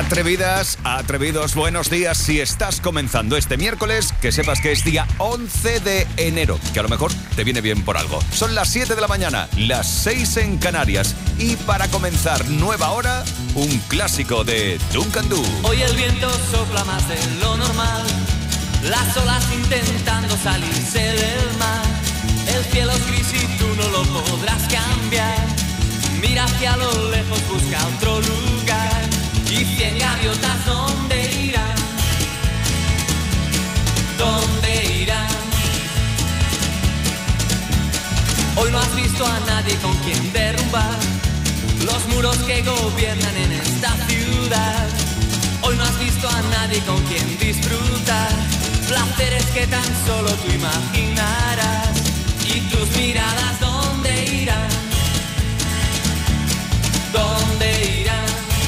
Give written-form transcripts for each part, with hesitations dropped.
Atrevidas, atrevidos, buenos días. Si estás comenzando este miércoles, que sepas que es día 11 de enero, que a lo mejor te viene bien por algo. Son las 7 de la mañana, las 6 en Canarias. Y para comenzar nueva hora, un clásico de Duncan Du. Hoy el viento sopla más de lo normal, las olas intentando salirse del mar. El cielo es gris y tú no lo podrás cambiar. Mira hacia lo lejos, busca otro lugar. Y 100 gaviotas, ¿dónde irán? ¿Dónde irán? Hoy no has visto a nadie con quien derrumbar los muros que gobiernan en esta ciudad. Hoy no has visto a nadie con quien disfrutar placeres que tan solo tú imaginarás. Y tus miradas, ¿dónde irán? ¿Dónde irán?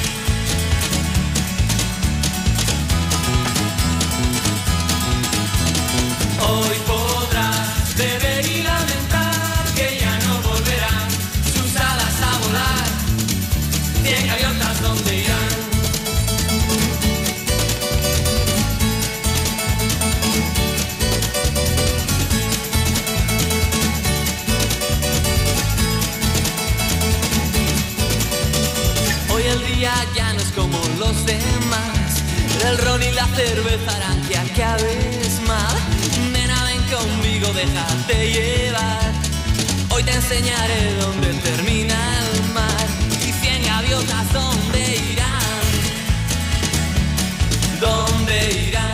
Hoy podrás beber y lamentar que ya no volverán sus alas a volar. 100 gaviotas, ¿dónde irán? Hoy el día ya no es como los demás. El ron y la cerveza harán que acabes mal. Nena, ven conmigo, déjate llevar. Hoy te enseñaré dónde termina el mar. Y 100 gaviotas, ¿dónde irán? ¿Dónde irán?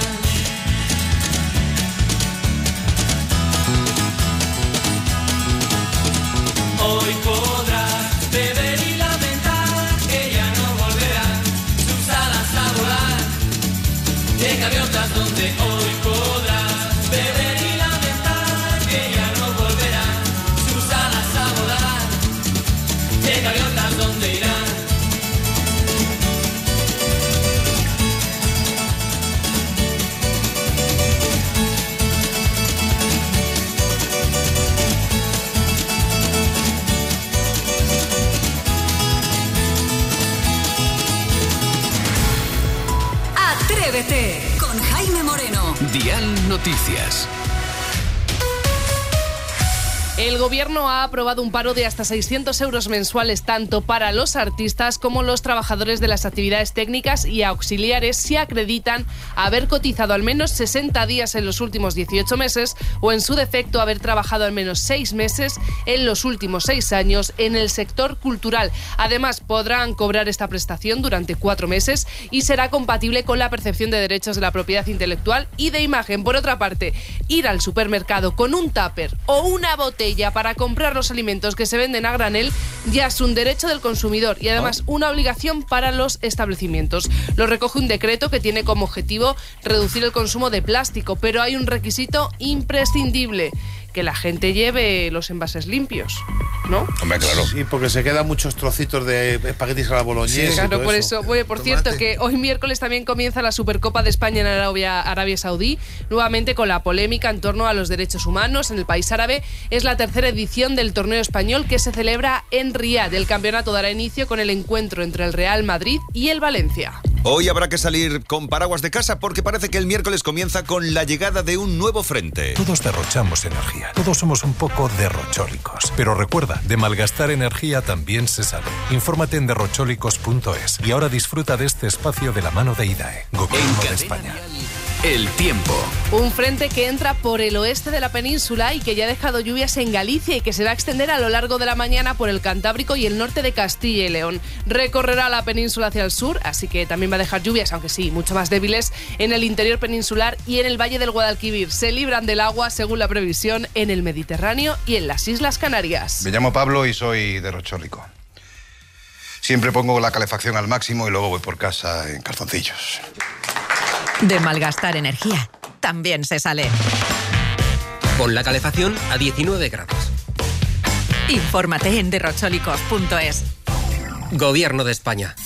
Hoy podrás beber y lamentar que ya no volverán sus alas a volar. 100 gaviotas, donde hoy podrás beber y lamentar que ya no volverán sus alas a volar. 100 gaviotas, ¿dónde irán? Atrévete con Jaime Moreno. Dial Noticias. El Gobierno ha aprobado un paro de hasta 600 euros mensuales tanto para los artistas como los trabajadores de las actividades técnicas y auxiliares si acreditan haber cotizado al menos 60 días en los últimos 18 meses o, en su defecto, haber trabajado al menos 6 meses en los últimos 6 años en el sector cultural. Además, podrán cobrar esta prestación durante 4 meses y será compatible con la percepción de derechos de la propiedad intelectual y de imagen. Por otra parte, ir al supermercado con un tupper o una botella para comprar los alimentos que se venden a granel ya es un derecho del consumidor y además una obligación para los establecimientos. Lo recoge un decreto que tiene como objetivo reducir el consumo de plástico, pero hay un requisito imprescindible: que la gente lleve los envases limpios, ¿no? Hombre, claro. Sí, porque se quedan muchos trocitos de espaguetis a la boloñesa. Sí, claro, por eso. Bueno, por cierto, que hoy miércoles también comienza la Supercopa de España en Arabia Saudí, nuevamente con la polémica en torno a los derechos humanos en el país árabe. Es la tercera edición del torneo español que se celebra en Riad. El campeonato dará inicio con el encuentro entre el Real Madrid y el Valencia. Hoy habrá que salir con paraguas de casa porque parece que el miércoles comienza con la llegada de un nuevo frente. Todos derrochamos energía, todos somos un poco derrochólicos. Pero recuerda, de malgastar energía también se sabe. Infórmate en derrochólicos.es y ahora disfruta de este espacio de la mano de IDAE, Gobierno de España. El tiempo. Un frente que entra por el oeste de la península y que ya ha dejado lluvias en Galicia y que se va a extender a lo largo de la mañana por el Cantábrico y el norte de Castilla y León. Recorrerá la península hacia el sur, así que también va a dejar lluvias, aunque sí, mucho más débiles, en el interior peninsular y en el Valle del Guadalquivir. Se libran del agua, según la previsión, en el Mediterráneo y en las Islas Canarias. Me llamo Pablo y soy derrochólico. Siempre pongo la calefacción al máximo y luego voy por casa en calzoncillos. De malgastar energía también se sale. Con la calefacción a 19 grados. Infórmate en derrochólicos.es. Gobierno de España.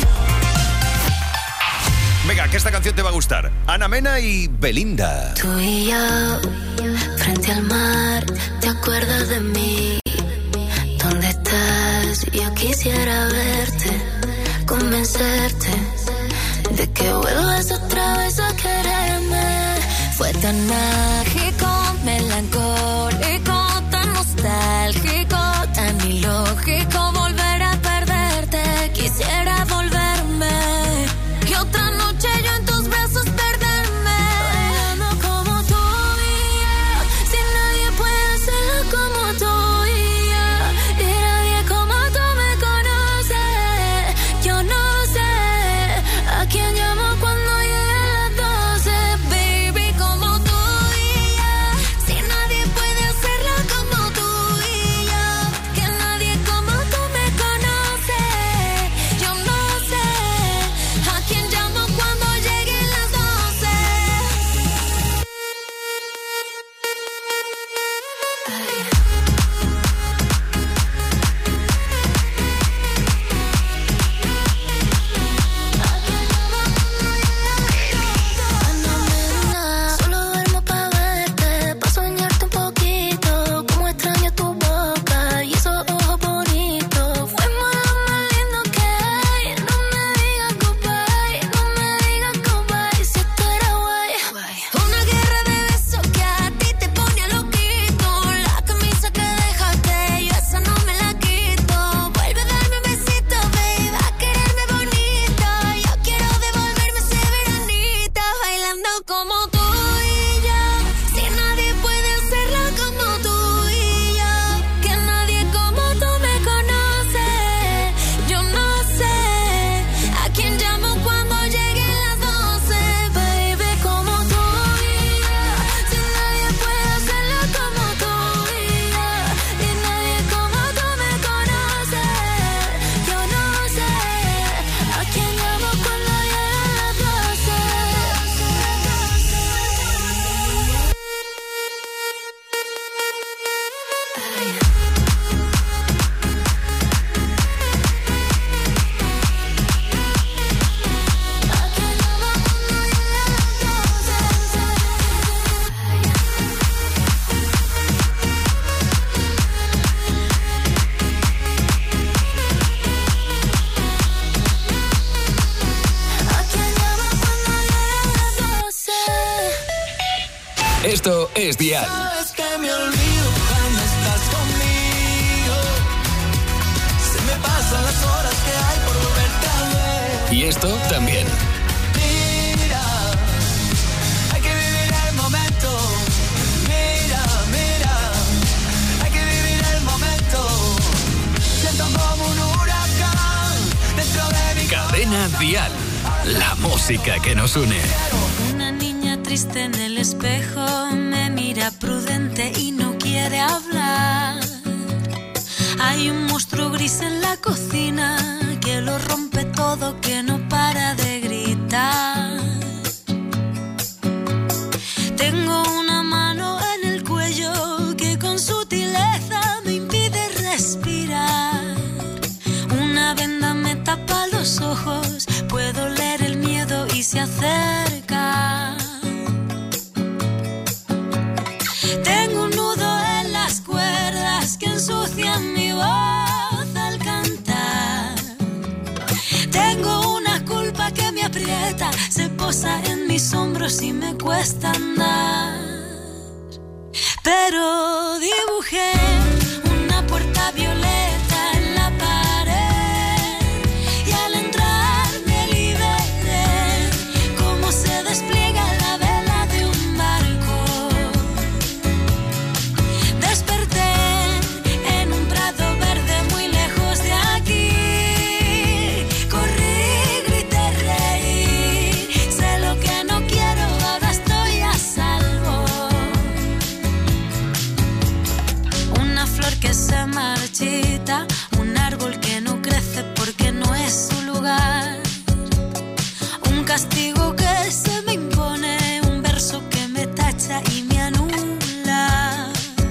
Venga, que esta canción te va a gustar. Ana Mena y Belinda. Tú y yo, frente al mar, ¿te acuerdas de mí? ¿Dónde estás? Yo quisiera verte, convencerte de que vuelvas otra vez a quererme. Fue tan mágico, melancólico, tan nostálgico, tan ilógico volver a perderte. Quisiera volverme y otra noche yo en tus brazos perderme. Bailando como tú y yo, si nadie puede hacerlo como tú y yo, y nadie como tú me conoce. Yo no sé a quién llamo cuando lleguen las 12, baby, como tú y yo, si nadie puede hacerlo como tú y yo, que nadie como tú me conoce. Yo no sé a quién llamo cuando lleguen las 12. Solo duermo pa' verte, pa' soñarte un poquito. Como extraño tu boca y esos ojos bonitos. Fuimos lo más lindo que hay. No me digas goodbye, no me digas goodbye. Si esto era guay. Una guerra de besos que a ti te pone loquito. La camisa que dejaste, yo esa no me la quito. Vuelve a darme un besito, babe, a quererme bonito. Yo quiero devolverme ese veranito. Bailando como tú y yo, si nadie puede hacerlo como tú y yo, que nadie como tú me conoce. Yo no sé a quién llamo cuando lleguen las 12, baby, como tú y yo, si nadie puede hacerlo como tú y yo, y nadie como tú me conoce. Yo no sé a quién llamo cuando lleguen las 12. Esto es Dial. Sabes que me olvido cuando estás conmigo. Se me pasan las horas que hay por volverte a ver. Y esto también. Mira, hay que vivir el momento. Mira, mira, hay que vivir el momento. Siento como un huracán dentro de mi Cadena Dial. La música que nos une. Una niña triste en el espejo me mira prudente y no quiere hablar. Hay un monstruo gris en la cocina que lo rompe todo, que no para de gritar. Tengo una mano en el cuello que con sutileza me impide respirar. Una venda me tapa los ojos, puedo leer el miedo y se acerca. Tengo un nudo en las cuerdas que ensucian mi voz al cantar. Tengo una culpa que me aprieta, se posa en mis hombros y me cuesta andar. Pero dibujé una puerta violeta en la pared y al entrar me liberé, como se despliega la vela de un barco. Desperté en un prado verde muy lejos de aquí. Corrí, grité, reí, sé lo que no quiero, ahora estoy a salvo. Una flor que se marchita, un árbol que no crece porque no es su lugar. Un castigo que se me impone, un verso que me tacha y me anula.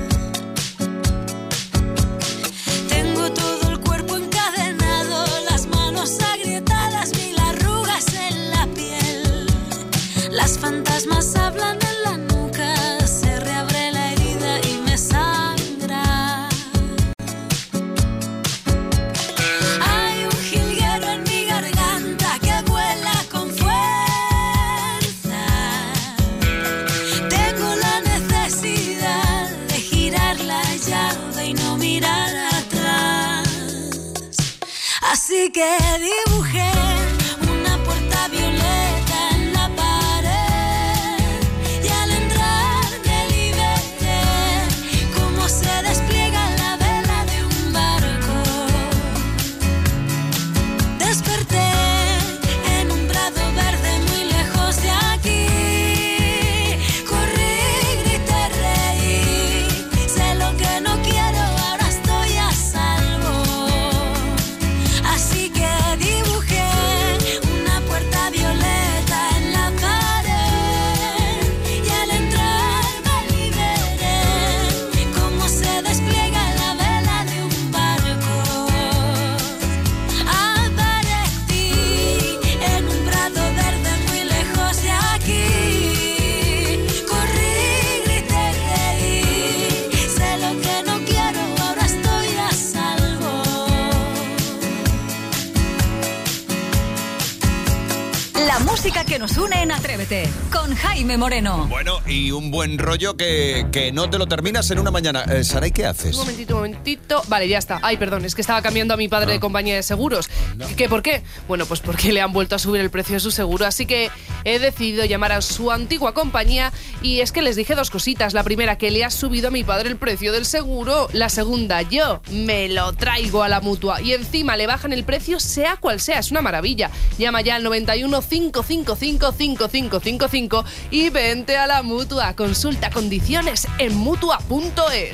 Tengo todo el cuerpo encadenado, las manos agrietadas, mil arrugas en la piel. Las fantasmas hablan en la nuca, se reabre la herida y me sangra. suave y no mirar atrás. Así que dibujé una puerta violeta en la pared y al entrar me liberé cómo se despliega la vela de un barco. Desperté en un prado verde muy lejos de aquí. Corrí, grité, reí. Sé lo que no quiero, ahora estoy a salvo. Así que dibujé una puerta violeta en la pared y al entrar me liberé cómo se despliega la vela de un barco. Aparecí en un prado verde muy lejos de aquí. Corrí, grité, reí. Sé lo que no quiero, ahora estoy a salvo. La música que nos une en Atrévete, con Jaime Moreno. Bueno, y un buen rollo que no te lo terminas en una mañana. Saray, ¿qué haces? Un momentito. Vale, ya está. Ay, perdón, es que estaba cambiando a mi padre de compañía de seguros. ¿Qué por qué? Bueno, pues porque le han vuelto a subir el precio de su seguro, así que he decidido llamar a su antigua compañía y es que les dije dos cositas. La primera, que le ha subido a mi padre el precio del seguro. La segunda, yo me lo traigo a la Mutua y encima le bajan el precio sea cual sea. Es una maravilla. Llama ya al 91 555 5555 y vente a la Mutua. Consulta condiciones en Mutua.es.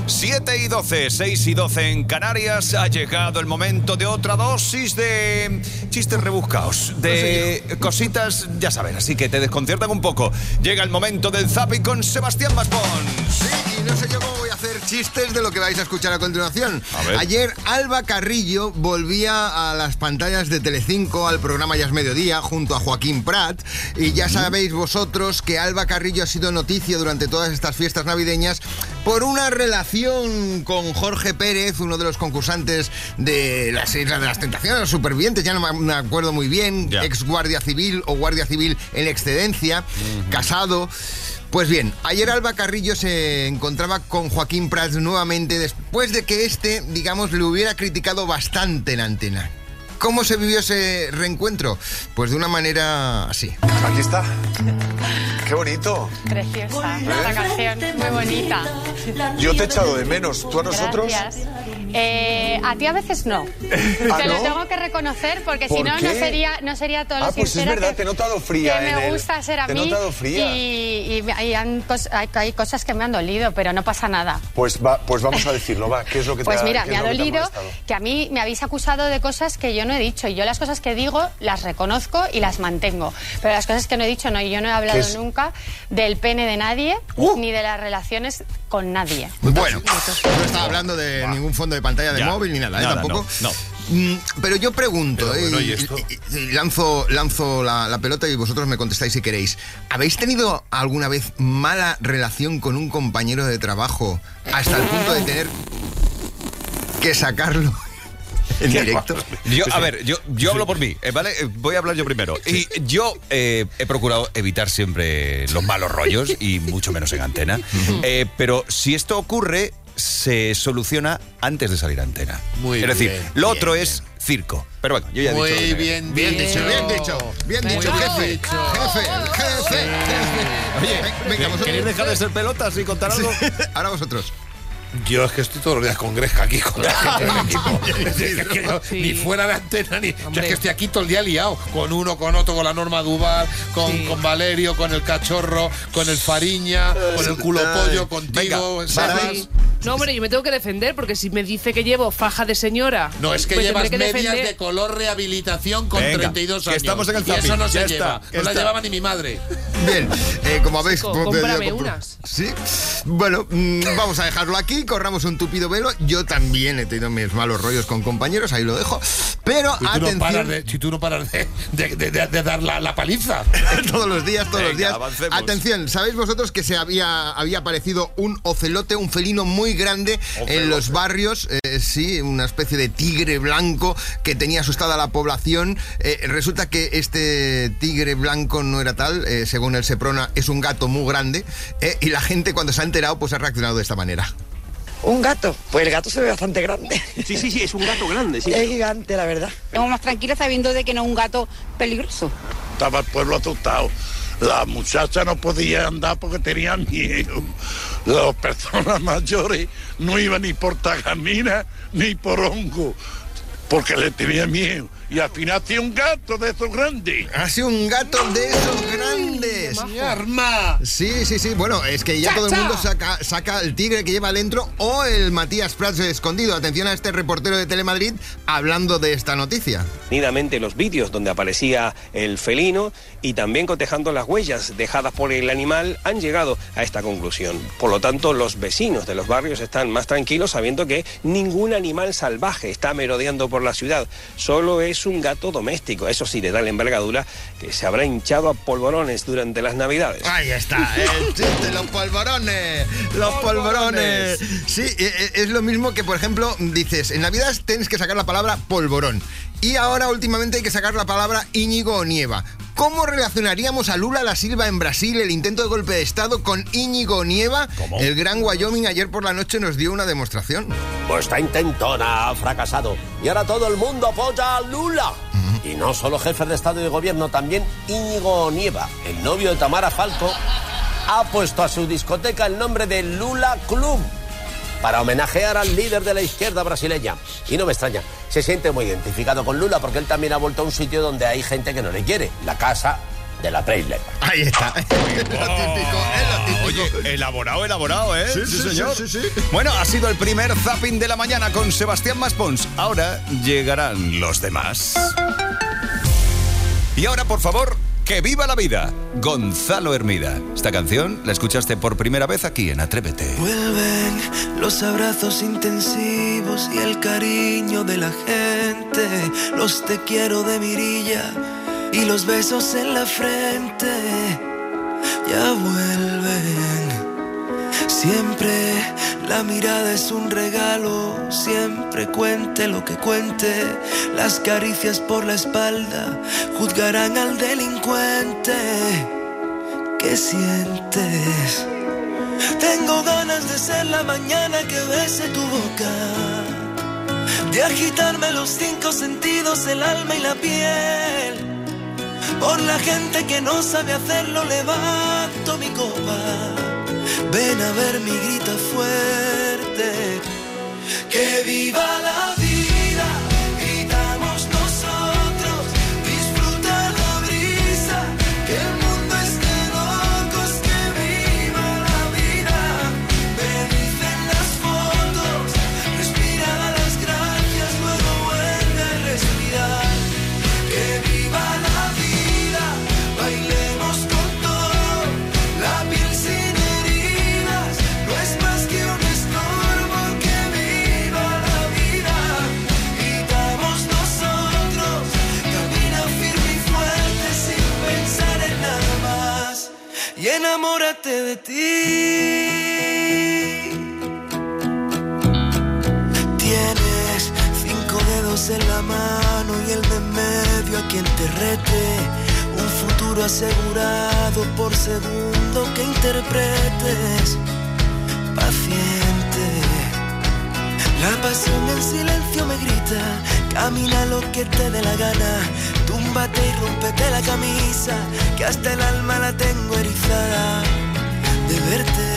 7 y 12, 6 y 12 en Canarias. Ha llegado el momento de otra dosis de chistes rebuscados, de cositas, ya saben, así que te desconciertan un poco. Llega el momento del zapping con Sebastián Maspons. Sí, y no sé yo cómo voy a hacer chistes de lo que vais a escuchar a continuación. A ver. Ayer Alba Carrillo volvía a las pantallas de Telecinco, al programa Ya es Mediodía, junto a Joaquín Prat. Y ya sabéis vosotros que Alba Carrillo ha sido noticia durante todas estas fiestas navideñas por una relación con Jorge Pérez, uno de los concursantes de las Islas de las Tentaciones, los supervivientes, ya no me acuerdo muy bien, ex guardia civil o guardia civil en excedencia, casado. Pues bien, ayer Alba Carrillo se encontraba con Joaquín Prat nuevamente después de que digamos, le hubiera criticado bastante en antena. ¿Cómo se vivió ese reencuentro? Pues de una manera así. Aquí está. ¡Qué bonito! Preciosa, esta canción, muy bonita. Yo te he echado de menos. ¿Tú a nosotros? Gracias. A ti a veces no. ¿Ah, Te lo no? tengo que reconocer porque si ¿Por no, qué? no sería todo lo Ah, pues es sincera verdad, te he notado fría que en me el- gusta ser a te he mí. notado fría. Y hay cosas que me han dolido, pero no pasa nada. Pues vamos a decirlo, va. ¿Qué es lo que te Pues ha mira, qué me es ha lo que te dolido molestado? que a mí me habéis acusado de cosas que yo no he dicho. Y yo las cosas que digo las reconozco y las mantengo. Pero las cosas que no he dicho, no. Y yo no he hablado ¿Qué es? nunca del pene de nadie ni de las relaciones con nadie. Bueno, no estaba hablando de ningún fondo de pantalla de Ya. móvil ni nada, Nada, tampoco. no. Pero yo pregunto, Pero bueno, ¿y y esto? lanzo la pelota y vosotros me contestáis si queréis. ¿Habéis tenido alguna vez mala relación con un compañero de trabajo hasta el punto de tener que sacarlo en directo? Yo hablo por mí, ¿vale? Voy a hablar yo primero. Y yo he procurado evitar siempre los malos rollos y mucho menos en antena. Pero si esto ocurre, se soluciona antes de salir a antena. Muy es decir, bien, lo bien, otro bien. es circo. Pero bueno, yo ya he Muy dicho. bien, Bien dicho, bien dicho, jefe. Oye, Venga, vosotros. ¿queréis dejar de ser pelotas y contar algo? Ahora vosotros. Yo es que estoy todos los días con Gresca aquí con la gente del equipo. Es que yo, ni fuera de antena ni. Yo es que estoy aquí todo el día liado. Con uno, con otro, con la Norma Duval, con Valerio, con el cachorro, con el Fariña, con el culo pollo, contigo, ¿sabes? No, hombre, yo me tengo que defender porque si me dice que llevo faja de señora. No, es que pues llevas tendré que medias defender. de color rehabilitación con Venga, 32 que años. estamos en el y eso zapping, no se ya lleva. está, No la está. llevaba ni mi madre. Bien, como habéis... Chico, cómprame unas. Sí. Bueno, vamos a dejarlo aquí, corramos un tupido velo. Yo también he tenido mis malos rollos con compañeros, ahí lo dejo. Pero Y tú atención... si tú no paras de dar la paliza. todos los días. Venga, avancemos. Atención, ¿sabéis vosotros que se había aparecido un ocelote, un felino muy grande en los barrios? Sí, una especie de tigre blanco que tenía asustada a la población. Resulta que este tigre blanco no era tal, según el Seprona, es un gato muy grande. Y la gente cuando se ha enterado, pues ha reaccionado de esta manera. Un gato, pues el gato se ve bastante grande. Sí, es un gato grande, sí. Es gigante, la verdad. Estamos más tranquilos sabiendo de que no es un gato peligroso. Estaba el pueblo asustado. La muchacha no podía andar porque tenía miedo. Las personas mayores no iban ni por tagamina ni por hongo, porque le tenía miedo. Y al final hacía un gato de esos grandes. Hace un gato de esos grandes. ¡Mi arma! Sí. Bueno, es que ya todo el mundo saca el tigre que lleva dentro o el Matías Prats escondido. Atención a este reportero de Telemadrid hablando de esta noticia. Nidamente los vídeos donde aparecía el felino y también cotejando las huellas dejadas por el animal han llegado a esta conclusión. Por lo tanto, los vecinos de los barrios están más tranquilos sabiendo que ningún animal salvaje está merodeando por la ciudad. Solo es un gato doméstico, eso sí, de tal envergadura que se habrá hinchado a polvorones durante las Navidades. Ahí está, el chiste, los polvorones. Sí, es lo mismo que, por ejemplo, dices, en Navidad tienes que sacar la palabra polvorón. Y ahora últimamente hay que sacar la palabra Íñigo Onieva. ¿Cómo relacionaríamos a Lula da Silva en Brasil, el intento de golpe de Estado, con Íñigo Onieva? ¿Cómo? El Gran Wyoming ayer por la noche nos dio una demostración. Pues esta intentona ha fracasado y ahora todo el mundo apoya a Lula. Y no solo jefes de Estado y de Gobierno, también Íñigo Onieva, el novio de Tamara Falco, ha puesto a su discoteca el nombre de Lula Club para homenajear al líder de la izquierda brasileña. Y no me extraña, se siente muy identificado con Lula porque él también ha vuelto a un sitio donde hay gente que no le quiere, la casa de la Preisler. Ahí está. Es lo típico. Oye, elaborado, ¿eh? Sí, señor. Sí. Bueno, ha sido el primer zapping de la mañana con Sebastián Maspons. Ahora llegarán los demás. Y ahora, por favor, ¡que viva la vida! Gonzalo Hermida. Esta canción la escuchaste por primera vez aquí en Atrévete. Vuelven los abrazos intensivos y el cariño de la gente, los te quiero de mirilla y los besos en la frente. Ya vuelven. Siempre la mirada es un regalo, siempre cuente lo que cuente. Las caricias por la espalda juzgarán al delincuente. ¿Qué sientes? Tengo ganas de ser la mañana que bese tu boca, de agitarme los 5 sentidos, el alma y la piel. Por la gente que no sabe hacerlo levanto mi copa. Ven a ver mi grita fuerte. ¡Que viva la vida! Gritamos nosotros. Disfruta la brisa. Que el mundo esté locos. Que viva la vida. Me dicen las fotos. Respira las gracias. Luego vuelve a respirar. ¡Que viva la vida! Bailemos con todo. La piel sin heridas. No es más que un estorbo. Que viva la vida. Gritamos nosotros. Camina firme y fuerte sin pensar en nada más. Y enamórate de ti. Tienes 5 dedos en la mano y el de medio a quien te rete. Un futuro asegurado por segundo que interpretes. Paciente. La pasión en silencio me grita. Camina lo que te dé la gana. Túmbate y rómpete la camisa, que hasta el alma la tengo erizada de verte.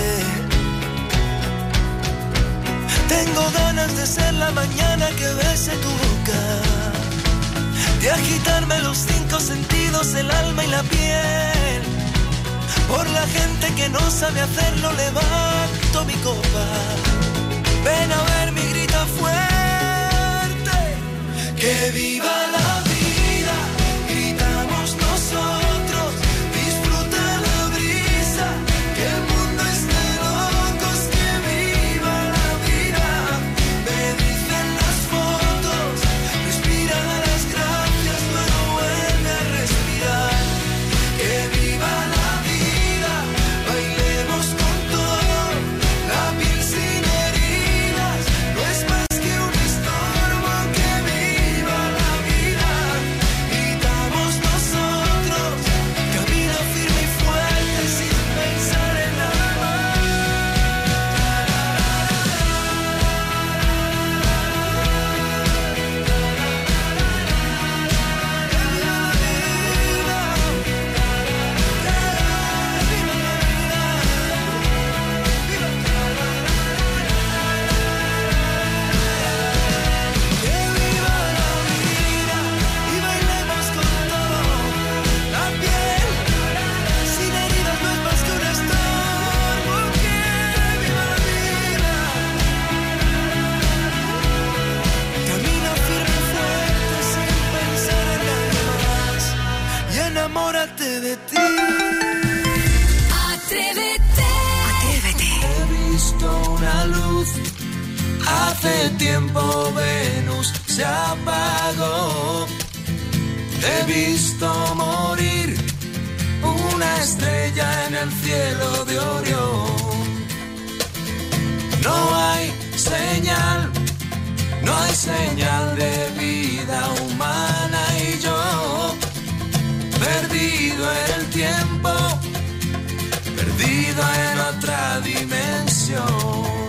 Tengo ganas de ser la mañana que bese tu boca, de agitarme los 5 sentidos, el alma y la piel. Por la gente que no sabe hacerlo levanto mi copa. Ven a ver mi grita fuerte. Que viva la vida. Gritamos nosotros. Disfruta la brisa. Que el mundo esté locos. Que viva la vida. Me dicen las fotos. Respira las gracias. Luego vuelve a respirar. Que viva la vida. Bailemos con todo. La piel sin heridas. No es más que un estorbo. Que viva la luz. Hace tiempo Venus se apagó. He visto morir una estrella en el cielo de Orión. No hay señal de vida humana y yo, perdido en el tiempo, perdido en otra dimensión.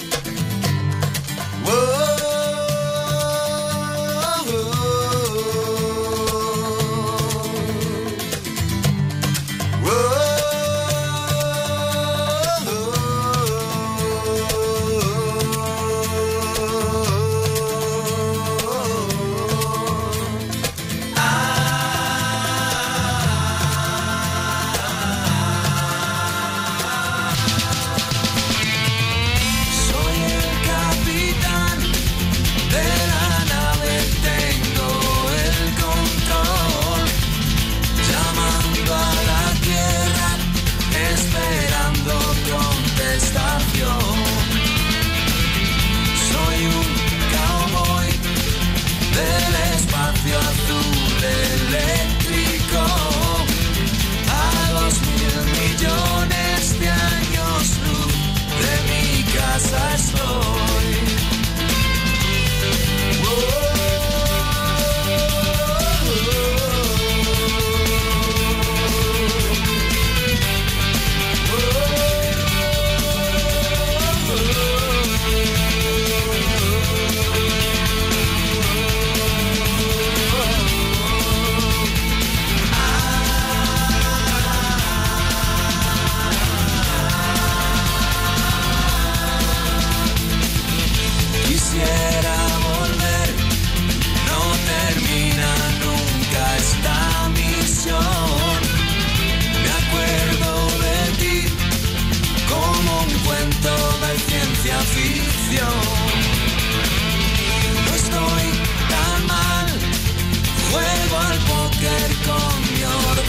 No estoy tan mal, juego al póker con mi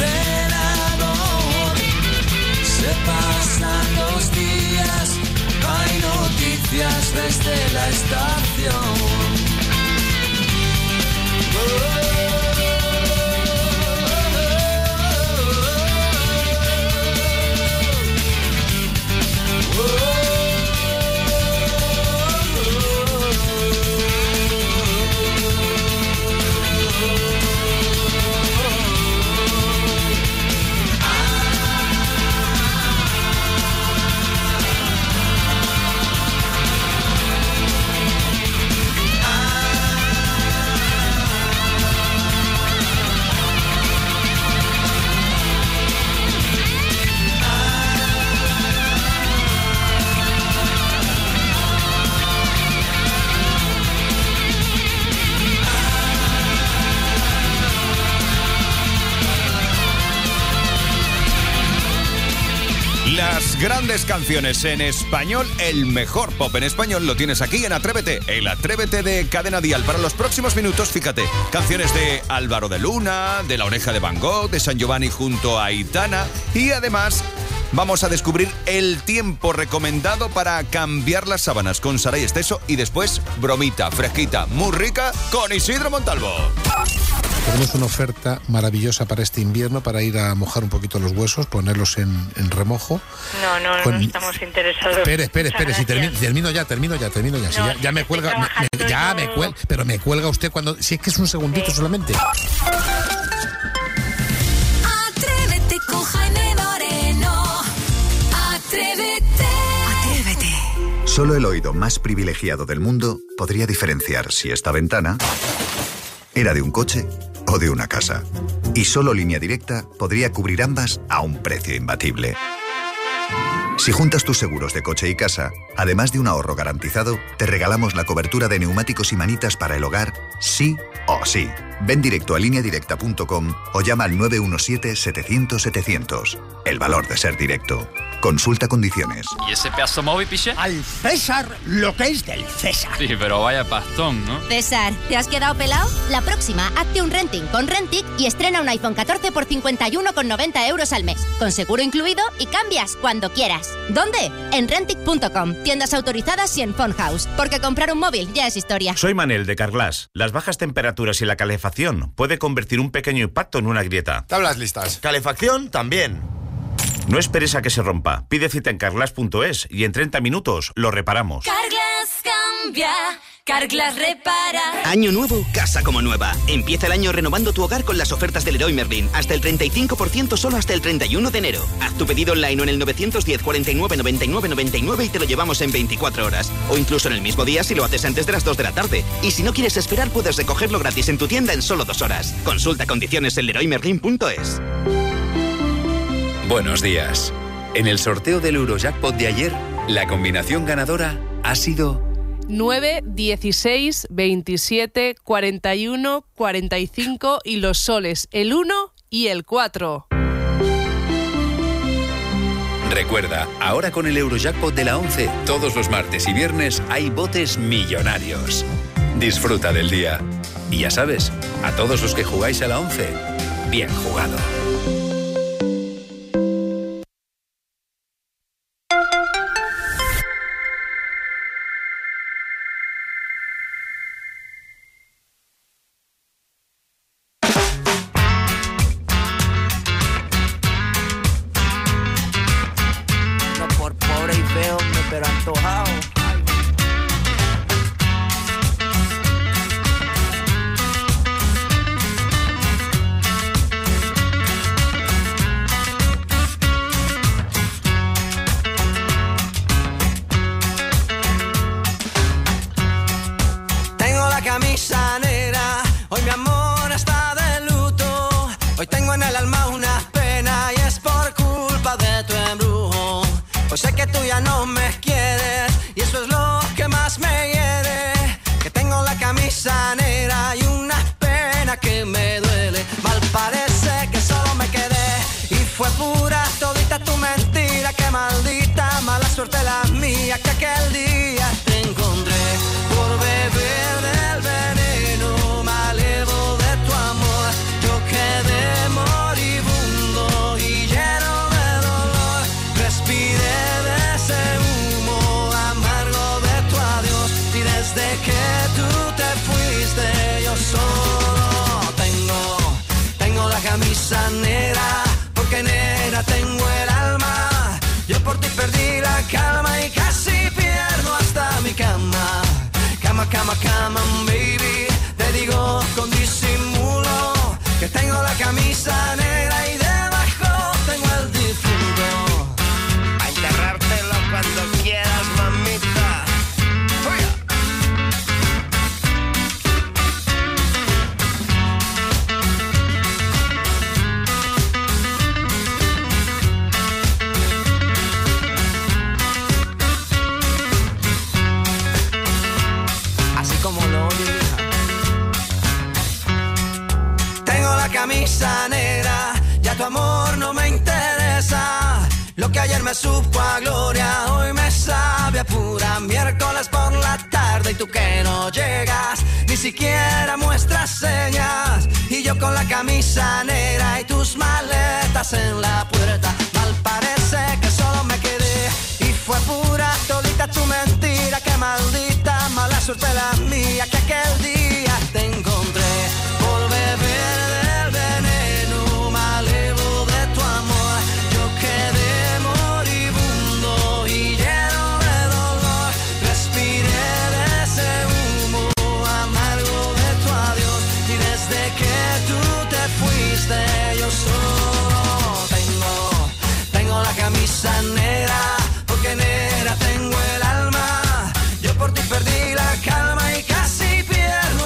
ordenador. Se pasan los días, no hay noticias desde la estación. Las grandes canciones en español, el mejor pop en español lo tienes aquí en Atrévete, el Atrévete de Cadena Dial. Para los próximos minutos, fíjate, canciones de Álvaro de Luna, de La Oreja de Van Gogh, de San Giovanni junto a Aitana y además vamos a descubrir el tiempo recomendado para cambiar las sábanas con Saray Esteso y después bromita fresquita, muy rica con Isidro Montalvo. Tenemos una oferta maravillosa para este invierno para ir a mojar un poquito los huesos, ponerlos en remojo. No estamos interesados. Espere, si termino ya. Si ya me cuelga, pero me cuelga usted cuando... Si es que es un segundito solamente. Atrévete con Jaime Moreno. Atrévete. Solo el oído más privilegiado del mundo podría diferenciar si esta ventana era de un coche o de una casa. Y solo Línea Directa podría cubrir ambas a un precio imbatible. Si juntas tus seguros de coche y casa, además de un ahorro garantizado, te regalamos la cobertura de neumáticos y manitas para el hogar, sí o sí. Ven directo a lineadirecta.com o llama al 917-700-700. El valor de ser directo. Consulta condiciones. ¿Y ese pedazo móvil, piche? Al César lo que es del César. Sí, pero vaya pastón, ¿no? César, ¿te has quedado pelado? La próxima, hazte un renting con Rentic y estrena un iPhone 14 por 51,90 euros al mes. Con seguro incluido y cambias cuando quieras. ¿Dónde? En Rentic.com. Tiendas autorizadas y en Phone House. Porque comprar un móvil ya es historia. Soy Manel de Carglass. Las bajas temperaturas y la calefacción puede convertir un pequeño impacto en una grieta. Tablas listas. Calefacción también. No esperes a que se rompa. Pide cita en carglass.es y en 30 minutos lo reparamos. Carglass cambia, Carglass repara. Año nuevo, casa como nueva. Empieza el año renovando tu hogar con las ofertas del Leroy Merlin. Hasta el 35% solo hasta el 31 de enero. Haz tu pedido online o en el 910 49 99 99 y te lo llevamos en 24 horas. O incluso en el mismo día si lo haces antes de las 2 de la tarde. Y si no quieres esperar, puedes recogerlo gratis en tu tienda en solo 2 horas. Consulta condiciones en leroymerlin.es. Buenos días. En el sorteo del Eurojackpot de ayer, la combinación ganadora ha sido 9, 16, 27, 41, 45 y los soles, el 1 y el 4. Recuerda, ahora con el Eurojackpot de la 11, todos los martes y viernes hay botes millonarios. Disfruta del día. Y ya sabes, a todos los que jugáis a la 11, bien jugado. Perdí la calma y casi pierdo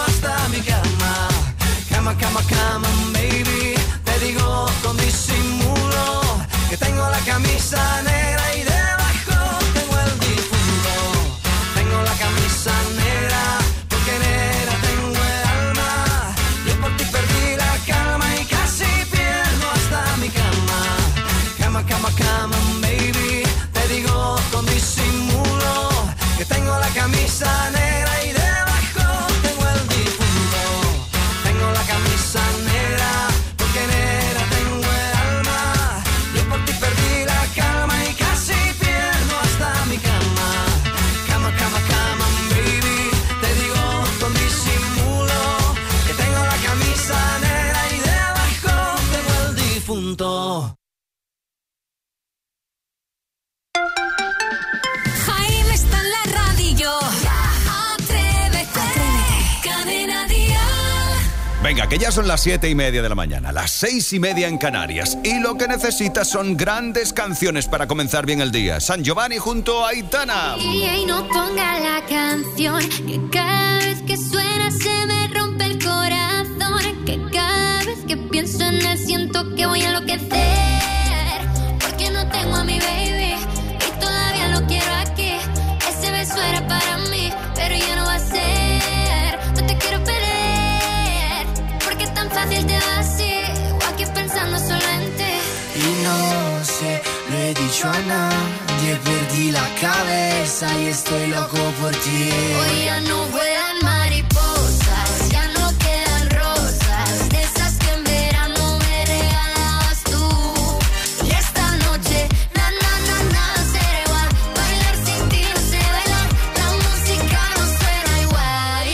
Venga, que ya son las 7:30 de la mañana, las 6:30 en Canarias. Y lo que necesitas son grandes canciones para comenzar bien el día. San Giovanni junto a Aitana. Y no ponga la canción, que cada vez que suena se me rompe el corazón. Que cada vez que pienso en él siento que voy a enloquecer. Porque no tengo a mi baby y todavía lo quiero aquí. Ese beso era para mí, pero ya no va a ser. No te quiero perder, porque es tan fácil te va así. O aquí pensando solo en ti. Y no sé, lo he dicho a nadie, perdí la cabeza y estoy loco por ti. Hoy ya no vuelan mariposas, ya no quedan rosas, de esas que en verano me regalabas tú. Y esta noche, nada será igual, bailar sin ti no sé bailar, la música no suena igual.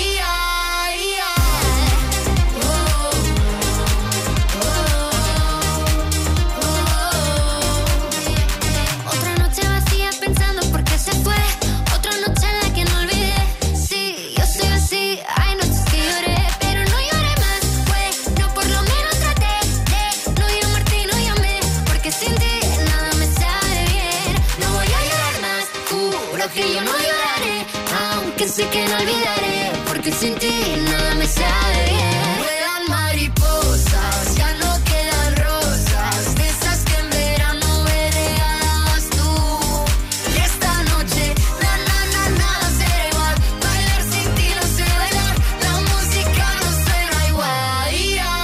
Otra noche vacía pensando por qué se fue, otra noche en la que no olvidé. Sí, yo soy así, hay noches que lloré, pero no lloré más. Bueno, por lo menos traté de no llamarte y no llamé, porque sin ti nada me sabe bien. No voy a llorar más, juro que yo no lloraré, aunque sé que no olvidaré, porque sin ti nada me sabe bien. Vuelan mariposas, ya no quedan rosas, de esas que en verano me regalabas tú. Y esta noche, nada será igual, bailar sin ti no sé bailar, la música no suena igual.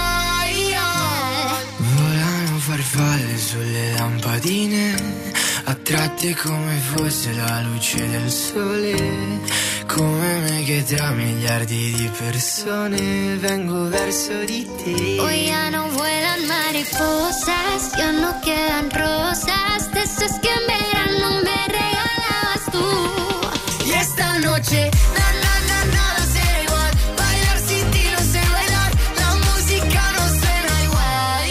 Volano farfalle sulle lampadine, attratte come fosse la luce del sole, come me che tra miliardi di persone vengo verso di te. Hoy ya no vuelan mariposas, ya no quedan rosas, de esas que en verano me regalabas tú. Y esta noche, nada será igual, bailar sin ti no sé bailar, la música no suena igual.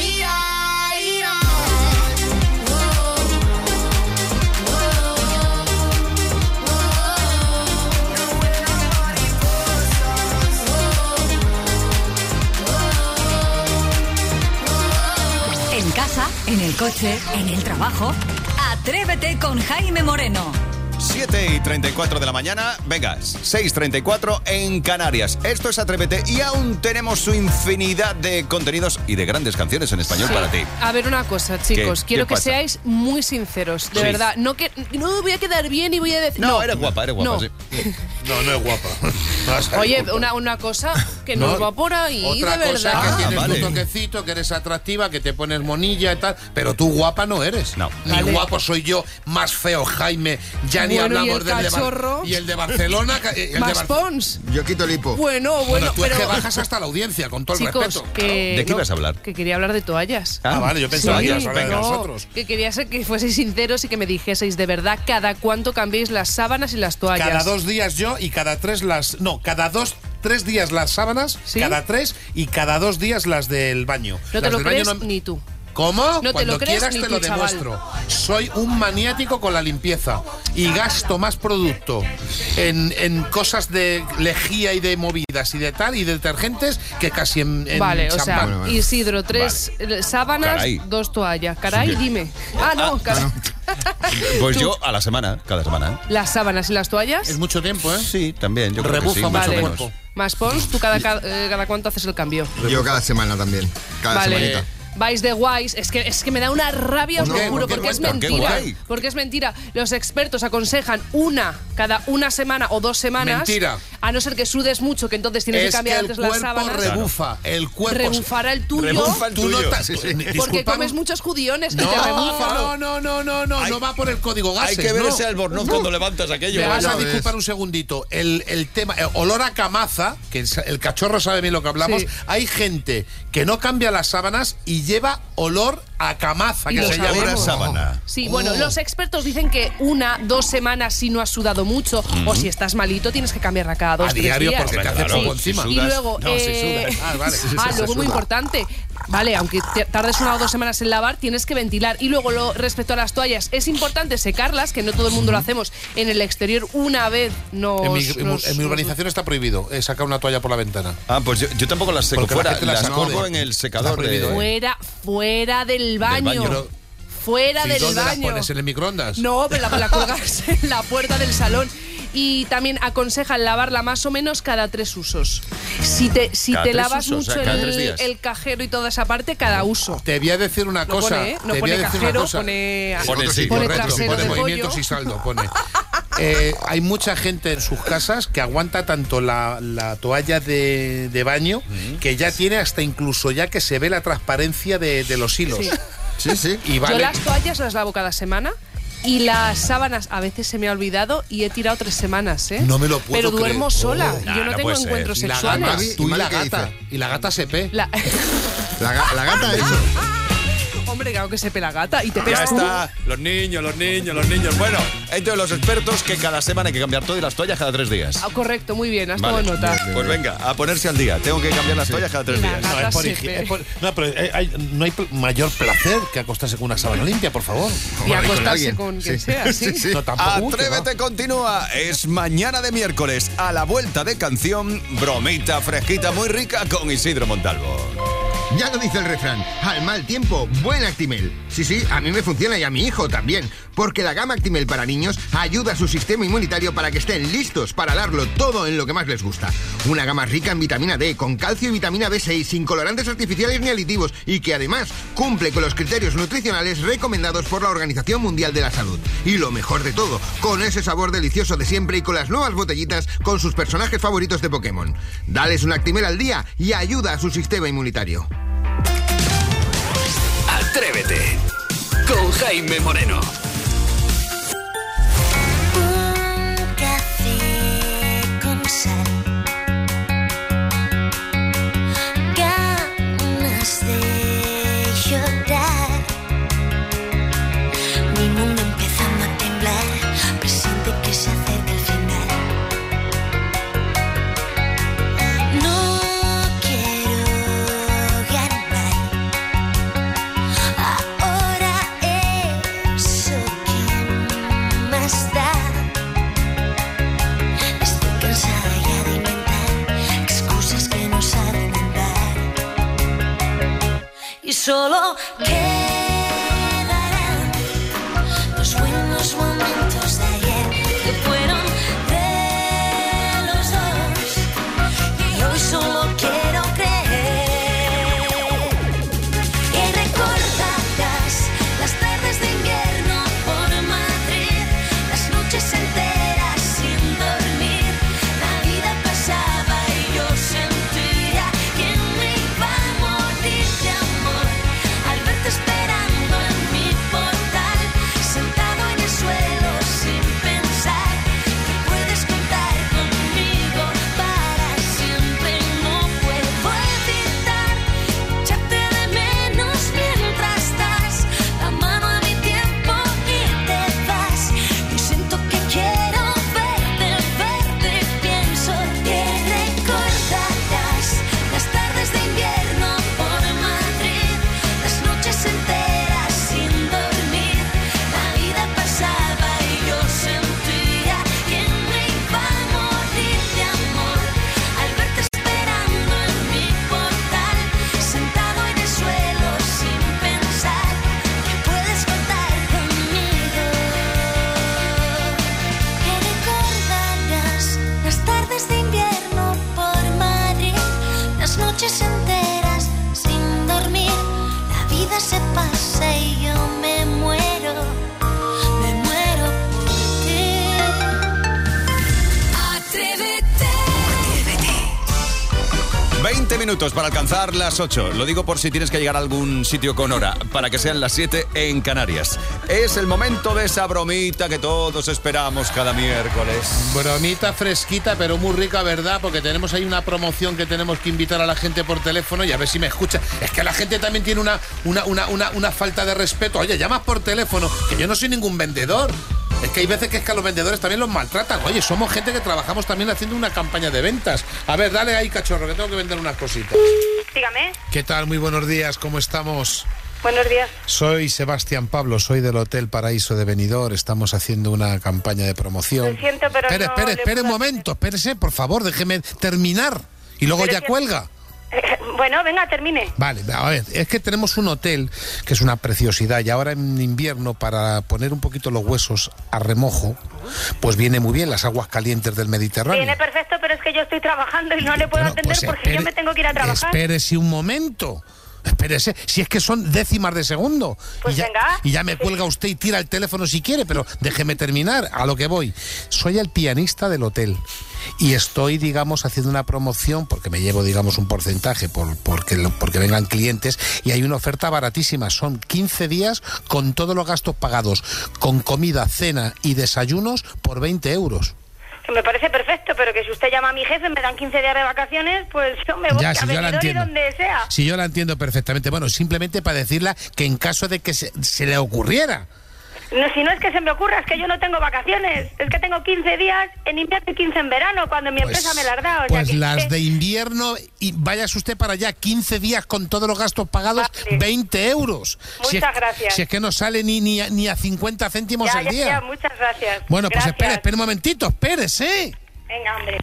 En casa, en el coche, en el trabajo. Atrévete con Jaime Moreno. 7:34 de la mañana, venga, 6:34 en Canarias. Esto es Atrévete y aún tenemos su infinidad de contenidos y de grandes canciones en español para ti. A ver, una cosa, chicos, ¿Qué? quiero ¿Qué que pasa? seáis muy sinceros, de Sí. verdad. No voy a quedar bien y voy a decir... No, eres guapa, No. sí. No es guapa. Oye, una cosa que nos va por ahí, Otra de cosa verdad. que tienes vale. tu toquecito, que eres atractiva, que te pones monilla y tal, pero tú guapa no eres. No. Ni Vale. guapo soy yo, más feo Jaime, ya ni Bueno, hablamos ¿y el cachorro? y el de Barcelona. Más Pons. Yo quito el hipo. Bueno, Tú pero... es que bajas hasta la audiencia, con todo el Chicos, respeto. que... ¿De qué no, ibas a hablar? Que quería hablar de toallas. Vale, yo pensaba que Sí, ibas a hablar de venga. nosotros. Que quería ser que fueseis sinceros y que me dijeseis de verdad cada cuánto cambiéis las sábanas y las toallas. Cada 2 días yo y cada 3 las... No, cada 3 días las sábanas, ¿Sí? cada 3 y cada 2 días las del baño. No te Las lo del baño crees no- ni tú. ¿Cómo? No te Cuando lo crees quieras ni te tú, lo chaval. demuestro. Soy un maniático con la limpieza y gasto más producto en cosas de lejía y de movidas y de tal y de detergentes que casi en Vale, o sea, champán. Bueno. Isidro, 3 sábanas, Caray. 2 toallas. Caray, Sí. dime. No, caray. Pues Tú. yo a la semana, cada semana. Las sábanas y las toallas. Es mucho tiempo, ¿eh? Sí, también. Yo creo que Rebufa sí, más mucho o Vale. menos. cuerpo. Más Pons, tú cada cuánto haces el cambio. Yo cada semana también. Cada Vale. semanita. Vais de guays, es que me da una rabia, os ¿Por lo qué? juro, ¿Por qué? porque es ¿Por qué mentira. guay? Porque es mentira. Los expertos aconsejan cada una semana o 2 semanas. Mentira. A no ser que sudes mucho, que entonces tienes que Es que cambiar el antes las cuerpo sábanas. rebufa. El cuerpo Rebufará el tuyo. Rebufa el Tú no tuyo. ta- Sí, sí. Porque disculpa, comes muchos judiones y te No, rebufa. no va por el código gases. Hay que ver no. ese albornoz cuando levantas aquello. Me vas a ya ves. disculpar un segundito. El tema, olor a camaza, que el cachorro sabe bien lo que hablamos. Sí. Hay gente que no cambia las sábanas y lleva olor a camaza, Y que lo se llama. sabemos. sábana. Sí, bueno, los expertos dicen que 1-2 semanas si no has sudado mucho o si estás malito tienes que cambiarla cada 2-3 días. diario porque te hace Claro, poco si encima. sudas. Y luego, No, si sudas. Vale. luego muy importante. Vale, aunque tardes 1 o 2 semanas en lavar, tienes que ventilar. Y luego, respecto a las toallas, es importante secarlas, que no todo el mundo lo hacemos en el exterior una vez. En mi urbanización está prohibido sacar una toalla por la ventana. Ah, pues yo tampoco las seco Porque la fuera, gente las las sacude. colgo en el secador. prohibido, Fuera del baño. baño. Fuera ¿Y del dónde las baño. pones? ¿En el microondas? No, pero la colgas en la puerta del salón. Y también aconsejan lavarla más o menos cada 3 usos. Si te lavas usos, o sea, mucho cada 3 días. el cajero y toda esa parte, cada uso. Te voy a decir una No cosa. pone, no te voy pone a decir cajero, una cosa. Pone sí, pone correcto, trasero pone de movimientos pollo. y saldo, pone. Hay mucha gente en sus casas que aguanta tanto la toalla de baño que ya tiene hasta incluso ya que se ve la transparencia de los hilos. Sí. Y vale. Yo las toallas las lavo cada semana. Y las sábanas a veces se me ha olvidado y he tirado 3 semanas, ¿eh? No me lo puedo Pero duermo creer. sola. Oh. Yo Nah, no no tengo puede ser. encuentros Y la sexuales. gata, tú y la ¿qué gata. dice? Y la gata se pe. La gata eso. Hombre, claro que se pe la gata y te Ya pegas tú. está, los niños. Bueno, entonces los expertos que cada semana hay que cambiar todo y las toallas cada 3 días. Ah, correcto, muy bien, has Vale. tomado nota. Pues venga, a ponerse al día. Tengo que cambiar las toallas cada 3 días. No, es por no, pero no hay mayor placer que acostarse con una sábana limpia, por favor. Y acostarse con quien sea, sí. No, tampoco. Atrévete continúa. Es mañana de miércoles. A la vuelta de canción, bromita fresquita muy rica con Isidro Montalvo. Ya lo dice el refrán, al mal tiempo, buen Actimel. Sí, a mí me funciona y a mi hijo también, porque la gama Actimel para niños ayuda a su sistema inmunitario para que estén listos para darlo todo en lo que más les gusta. Una gama rica en vitamina D, con calcio y vitamina B6, sin colorantes artificiales ni aditivos, y que además cumple con los criterios nutricionales recomendados por la Organización Mundial de la Salud. Y lo mejor de todo, con ese sabor delicioso de siempre y con las nuevas botellitas con sus personajes favoritos de Pokémon. Dales un Actimel al día y ayuda a su sistema inmunitario. Atrévete con Jaime Moreno. Un café con sal, ganas de llorar, mi mundo empezando a temblar, presiente que se acerca el final. No quiero ganar, ahora eso quién más da. Estoy cansada ya de inventar excusas que no saben andar, y solo quedarán los buenos momentos de ayer que fueron de los dos, y hoy solo quiero creer que recordarás las tardes de invierno por Madrid, las noches enteras sin dormir, la vida pasaba y yo sentía que me iba a morir de amor al verte 20 minutos para alcanzar las 8. Lo digo por si tienes que llegar a algún sitio con hora, para que sean las 7 en Canarias. Es el momento de esa bromita que todos esperamos cada miércoles. Bromita fresquita, pero muy rica, ¿verdad? Porque tenemos ahí una promoción que tenemos que invitar a la gente por teléfono y a ver si me escucha. Es que la gente también tiene una falta de respeto. Oye, llamas por teléfono, que yo no soy ningún vendedor. Es que hay veces que a los vendedores también los maltratan. Oye, somos gente que trabajamos también haciendo una campaña de ventas. A ver, dale ahí, cachorro, que tengo que vender unas cositas. Dígame. ¿Qué tal? Muy buenos días, ¿cómo estamos? Buenos días. Soy Sebastián Pablo, soy del Hotel Paraíso de Benidorm. Estamos haciendo una campaña de promoción. Lo siento, pero Espere un momento, espérese, por favor, déjeme terminar. Y luego pero ya cuelga. Bueno, venga, termine. Vale, a ver, es que tenemos un hotel que es una preciosidad y ahora en invierno, para poner un poquito los huesos a remojo, pues viene muy bien las aguas calientes del Mediterráneo. Viene perfecto, pero es que yo estoy trabajando y no le puedo atender porque yo me tengo que ir a trabajar. Espérese un momento. Espérese, si es que son décimas de segundo. Pues venga. Y ya me cuelga usted y tira el teléfono si quiere, pero déjeme terminar, a lo que voy. Soy el pianista del hotel y estoy, digamos, haciendo una promoción porque me llevo, digamos, un porcentaje porque vengan clientes y hay una oferta baratísima. Son 15 días con todos los gastos pagados, con comida, cena y desayunos por 20 euros. Que me parece perfecto, pero que si usted llama a mi jefe, me dan 15 días de vacaciones, pues yo me voy a Benidorm y donde sea. Si yo la entiendo perfectamente. Bueno, simplemente para decirle que en caso de que se le ocurriera. No, si no es que se me ocurra, es que yo no tengo vacaciones. Es que tengo 15 días en invierno y 15 en verano, cuando mi empresa me las da. O pues sea, las de invierno, y váyase usted para allá, 15 días con todos los gastos pagados, vale. 20 euros. Muchas gracias. Si es que no sale ni a 50 céntimos al día. Ya, muchas gracias. Bueno, gracias. Pues espere un momentito, espérese. Venga, hombre.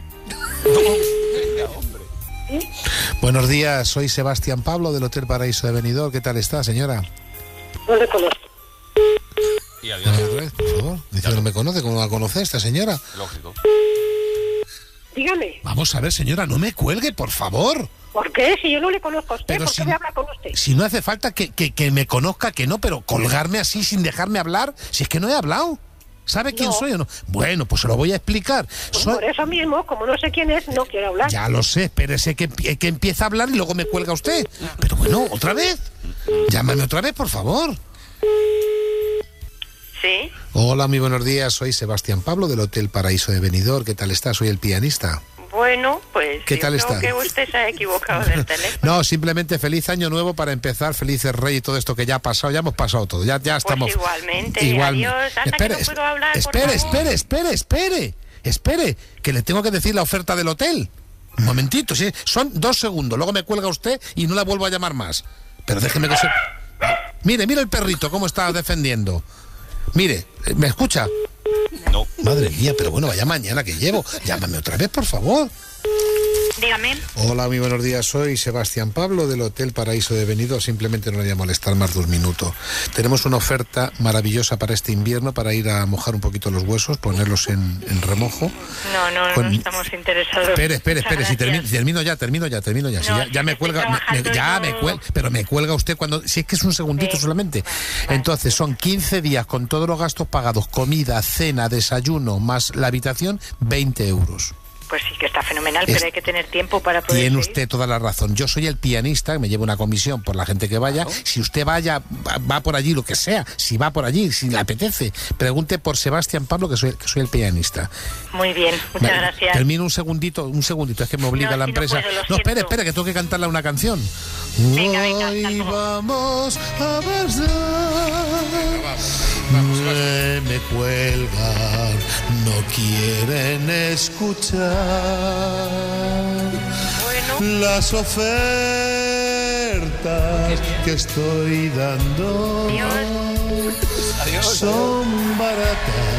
¿Sí? Buenos días, soy Sebastián Pablo del Hotel Paraíso de Benidorm. ¿Qué tal está, señora? No le conozco. Y adiós. Por favor, dice que no me conoce, ¿cómo va a conocer esta señora? Lógico. Dígame. Vamos a ver, señora, no me cuelgue, por favor. ¿Por qué? Si yo no le conozco a usted, pero ¿por qué me habla con usted? Si no hace falta que me conozca, que no, pero colgarme así sin dejarme hablar, si es que no he hablado. ¿Sabe quién soy o no? Bueno, pues se lo voy a explicar. Pues por eso mismo, como no sé quién es, no quiero hablar. Ya lo sé, espérese que empiece a hablar y luego me cuelga usted. Pero bueno, ¿otra vez? Llámame otra vez, por favor. ¿Sí? Hola, muy buenos días. Soy Sebastián Pablo del Hotel Paraíso de Benidorm. ¿Qué tal está? Soy el pianista. Bueno, pues ¿qué tal está? Creo que usted se ha equivocado del teléfono. No, simplemente feliz año nuevo para empezar, felices Reyes y todo esto que ya ha pasado, ya hemos pasado todo, ya estamos. Pues igualmente. Adiós. Anda, que no puedo hablar, espere, que le tengo que decir la oferta del hotel. Un momentito, sí, son 2 segundos, luego me cuelga usted y no la vuelvo a llamar más. Pero déjeme que se... Mire el perrito cómo está defendiendo. Mire, ¿me escucha? No. Madre mía, pero bueno, vaya mañana que llevo. Llámame otra vez, por favor. Dígame. Hola, muy buenos días. Soy Sebastián Pablo del Hotel Paraíso de Benidorm. Simplemente no le voy a molestar más de un minuto. Tenemos una oferta maravillosa para este invierno, para ir a mojar un poquito los huesos, ponerlos en remojo. No estamos interesados. Espere, si termino ya. Si ya me cuelga, pero me cuelga usted cuando... Si es que es un segundito solamente. Vale. Entonces, son 15 días con todos los gastos pagados, comida, cena, desayuno, más la habitación, 20 euros. Pues sí que está fenomenal, pero hay que tener tiempo para poder Tiene ir. usted toda la razón. Yo soy el pianista, me llevo una comisión por la gente que vaya. Claro. Si usted va por allí, lo que sea, si va por allí, si le apetece, pregunte por Sebastián Pablo, que soy el pianista. Muy bien, muchas gracias. Termino un segundito, es que me obliga la empresa. No, espere, que tengo que cantarle una canción. Venga, hoy vamos a besar. Me cuelgan, no quieren escuchar. Las ofertas que estoy dando son baratas.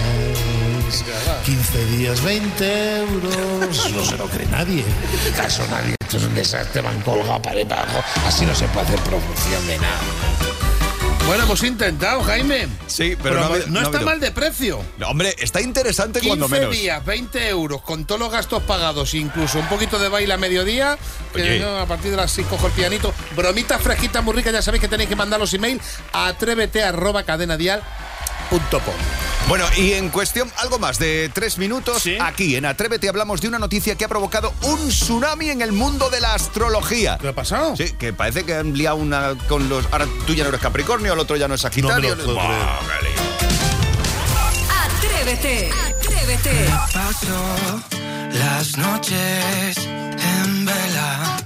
15 días, 20 euros. No se lo cree nadie. Caso nadie. Esto es un desastre, van colgado para abajo. Así no se puede hacer promoción de nada. Bueno, hemos intentado, Jaime. Sí, pero no está mal de precio. No, hombre, está interesante cuando menos. 15 días, 20 euros, con todos los gastos pagados, incluso un poquito de baile a mediodía. Que yo, a partir de las 6 cojo el pianito. Bromitas fresquitas muy ricas, ya sabéis que tenéis que mandar los email a atrévete@cadenadial.es. Bueno, y en cuestión, algo más de 3 minutos, ¿sí? Aquí en Atrévete hablamos de una noticia que ha provocado un tsunami en el mundo de la astrología. ¿Qué ha pasado? Sí, que parece que han liado una con los... Ahora tú ya no eres Capricornio, el otro ya no es Sagitario. No me lo puedo creer. Atrévete, atrévete. Me paso las noches en vela.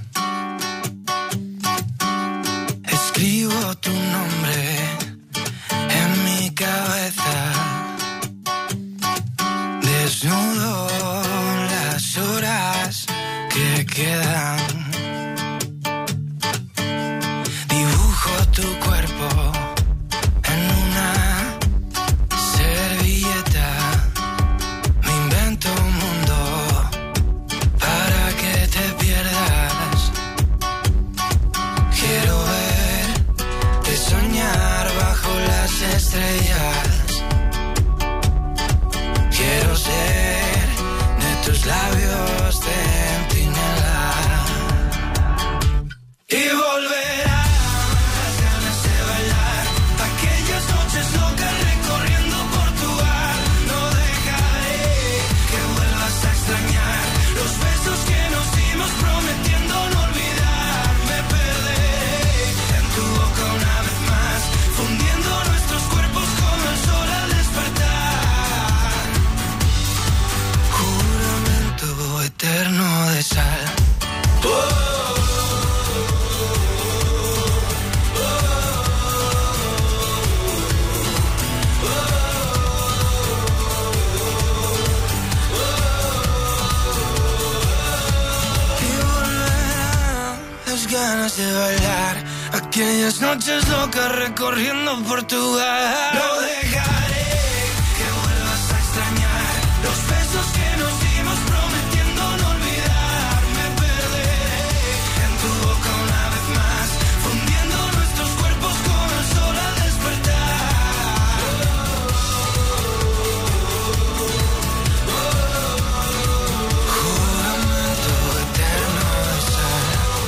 Escribo tu nombre en mi cabeza. Desnudo las horas que quedan. Dibujo tu cuerpo en una servilleta. Me invento un mundo para que te pierdas. Quiero verte soñar bajo las estrellas. Quiero ser de tus labios centinela. Y volverán las ganas de bailar. Aquellas noches locas recorriendo Portugal. No dejaré que vuelvas a extrañar los besos que nos dimos prometiendo no olvidar. Me perderé en tu boca una vez más, fundiendo nuestros cuerpos como el sol al despertar. Juramento eterno de sal. Ganas de bailar aquellas noches locas recorriendo Portugal. No dejaré que vuelvas a extrañar los besos que nos dimos prometiendo no olvidar. Me perderé en tu boca una vez más, fundiendo nuestros cuerpos como el sol al despertar. Juramento eterno de sal.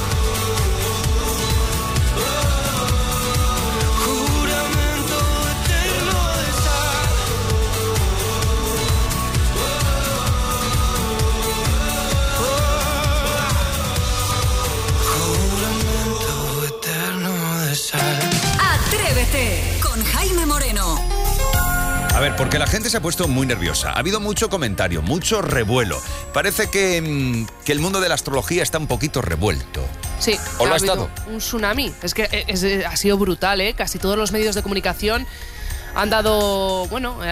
Atrévete con Jaime Moreno. A ver, porque la gente se ha puesto muy nerviosa. Ha habido mucho comentario, mucho revuelo. Parece que el mundo de la astrología está un poquito revuelto. Sí, ¿O lo ha habido estado? un tsunami. Es que ha sido brutal, ¿eh? Casi todos los medios de comunicación han dado,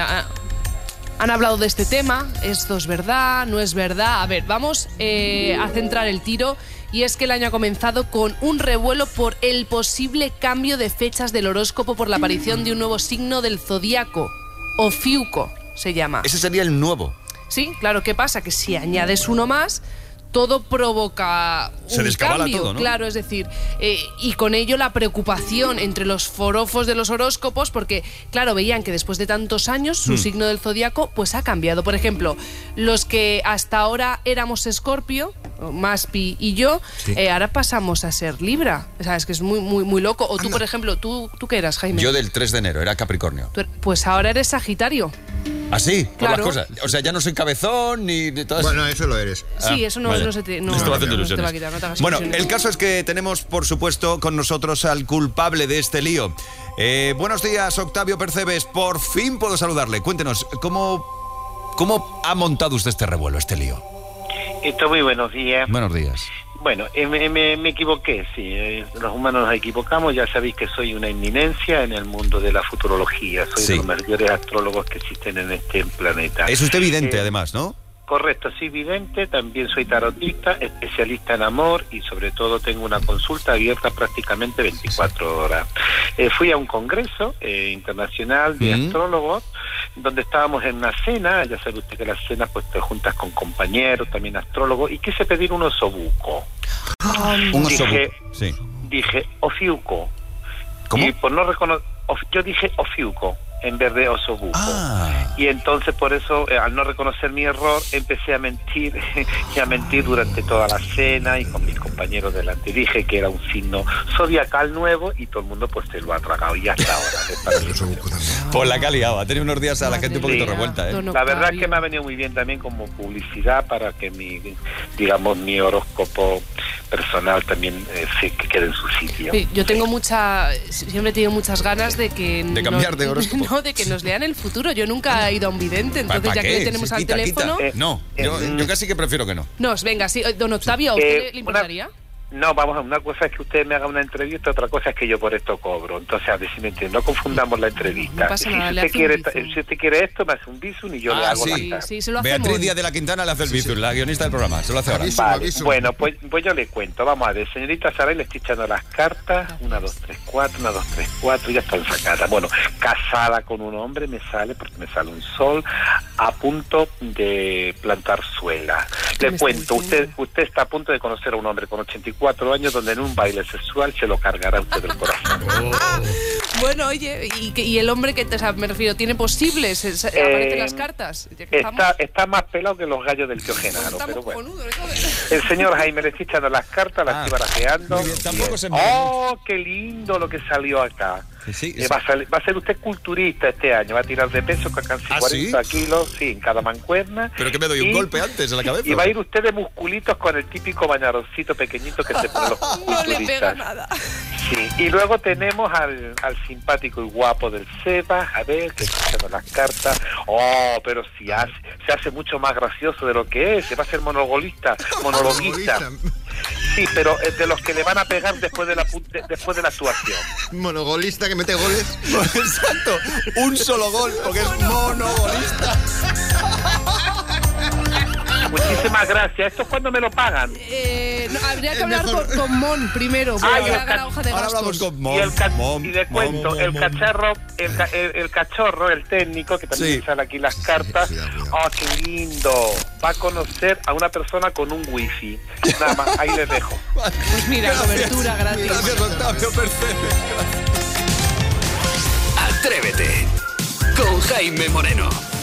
han hablado de este tema. ¿Esto es verdad? ¿No es verdad? A ver, vamos a centrar el tiro. Y es que el año ha comenzado con un revuelo por el posible cambio de fechas del horóscopo por la aparición de un nuevo signo del zodíaco. Ofiuco se llama. Ese sería el nuevo. Sí, claro. ¿Qué pasa? Que si añades uno más, todo provoca Se un descabala cambio, todo, ¿no? claro, es decir, y con ello la preocupación entre los forofos de los horóscopos, porque, claro, veían que después de tantos años su signo del zodiaco pues ha cambiado. Por ejemplo, los que hasta ahora éramos Escorpio, Maspi y yo, Sí. Ahora pasamos a ser Libra. O sea, es que es muy, muy, muy loco. O tú, por ejemplo, ¿tú qué eras, Jaime? Yo del 3 de enero, era Capricornio. Pues ahora eres Sagitario. ¿Ah, sí? Por Claro. las cosas. O sea, ya no soy cabezón ni de todas... Bueno, eso lo eres. Sí, eso no, vaya. no se te, Me estaba haciendo no se te ilusiones. va a quitar, no te hagas Bueno, ilusiones. el caso es que tenemos, por supuesto, con nosotros al culpable de este lío. Buenos días, Octavio Percebes. Por fin puedo saludarle. Cuéntenos, ¿cómo ha montado usted este revuelo, este lío? Muy buenos días. Buenos días. Bueno, me equivoqué, sí. Los humanos nos equivocamos. Ya sabéis que soy una eminencia en el mundo de la futurología. Soy Sí. de los mayores astrólogos que existen en este planeta. Es usted vidente, además, ¿no? Correcto, soy vidente, también soy tarotista, especialista en amor y sobre todo tengo una consulta abierta prácticamente 24 horas. Fui a un congreso internacional de astrólogos donde estábamos en una cena. Ya sabe usted que las cenas pues te juntas con compañeros, también astrólogos, y quise pedir un osobuco. Un Dije, osobuco, sí. Dije Ofiuco. ¿Cómo? Y por no reconocer, yo dije Ofiuco. en vez de osobuco. Y entonces por eso, al no reconocer mi error, empecé a mentir y a mentir durante toda la cena y con mis compañeros delante. Dije que era un signo zodiacal nuevo y todo el mundo pues se lo ha tragado y hasta ahora. Pues la que ha liado, ha tenido unos días a la gente un poquito revuelta, ¿eh? La verdad es que me ha venido muy bien también como publicidad para que mi horóscopo personal también se quede en su sitio. Sí, yo siempre he tenido muchas ganas de que... De cambiar de horóscopo. No, de que nos lean el futuro. Yo nunca he ido a un vidente, entonces ya que le tenemos al teléfono... No, yo casi que prefiero que no. Venga, sí, don Octavio, ¿a usted le importaría? No, vamos a una cosa es que usted me haga una entrevista, otra cosa es que yo por esto cobro. Entonces, a ver si me entiende, no confundamos la entrevista. No pasa nada, si usted quiere esto, me hace un bizum y yo le hago la sí, se lo Beatriz hacemos. Díaz de la Quintana le hace el bizum, la guionista del programa, se lo hace ahora. Vale, bueno, pues yo le cuento. Vamos a ver, señorita Saray, le estoy echando las cartas. 1, 2, 3, 4, 1, 2, 3, 4, ya están sacadas. Bueno, casada con un hombre me sale, porque me sale un sol, a punto de plantar suela. Le cuento, usted está a punto de conocer a un hombre con 84 años donde en un baile sexual se lo cargará usted del corazón. Bueno, oye, y el hombre que, me refiero, ¿tiene posibles? ¿Aparecen las cartas? Está más pelado que los gallos del tío Genaro, pero bueno. El señor Jaime le está echando las cartas, las estoy barajeando. ¡Oh, qué lindo lo que salió acá! Sí, va a ser usted culturista este año, va a tirar de peso casi 40 kilos, sí, en cada mancuerna. ¿Pero que me doy un golpe antes en la cabeza? Y va a ir usted de musculitos con el típico bañaroncito pequeñito que se ponen los culturistas. No le pega nada. Sí, y luego tenemos al simpático y guapo del Seba, a ver, que está echando las cartas. Oh, pero se hace mucho más gracioso de lo que es, se va a ser monologuista. Sí, pero de los que le van a pegar después de la actuación. Monogolista que mete goles. Exacto, un solo gol, porque es monogolista. Muchísimas gracias. ¿Esto es cuándo me lo pagan? Habría que hablar con Mon primero. Ahora hablamos con Mon. Y le cuento, el cachorro, el técnico, que también sale aquí las cartas. ¡Oh, qué lindo! Va a conocer a una persona con un wifi. Nada más, ahí les dejo. Pues mira, cobertura gratis. Gracias, Octavio, perfecto. Atrévete con Jaime Moreno.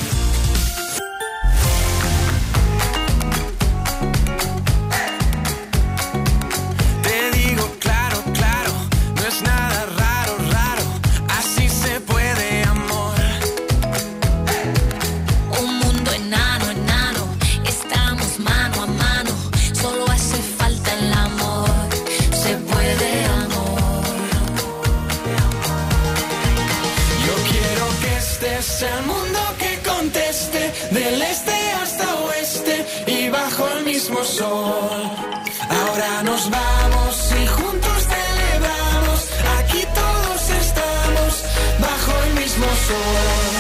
Es el mundo que conteste del este hasta oeste y bajo el mismo sol. Ahora nos vamos y juntos celebramos. Aquí todos estamos bajo el mismo sol.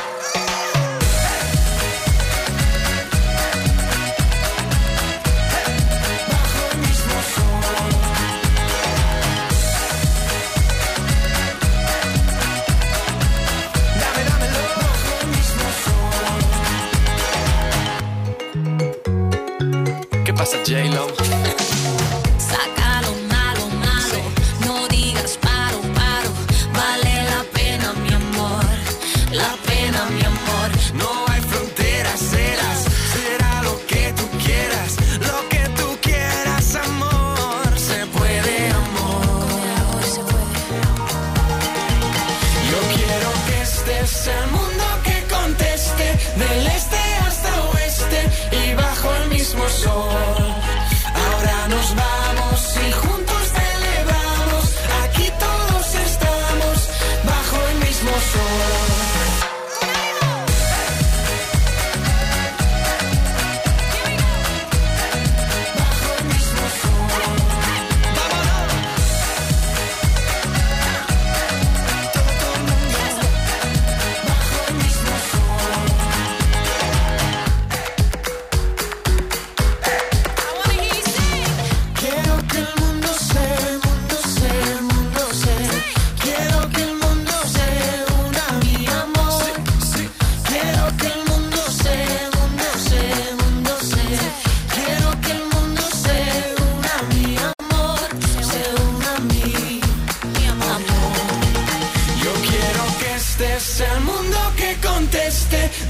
J-Lo. Saca lo malo, malo. No digas paro, paro. Vale la pena, mi amor. La pena, mi amor. No hay fronteras, será lo que tú quieras. Lo que tú quieras, amor. Se puede, amor. Yo quiero que este es el mundo que conteste del este hasta oeste y bajo el mismo sol. Ahora nos vamos y juntos celebramos. Aquí todos estamos bajo el mismo sol. Bajo el mismo sol. Vámonos. Todo el mundo. Bajo el mismo sol.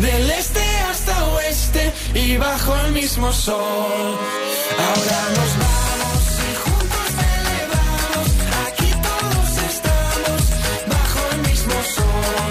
del este hasta oeste y bajo el mismo sol. Ahora nos vamos y juntos celebramos, aquí todos estamos bajo el mismo sol.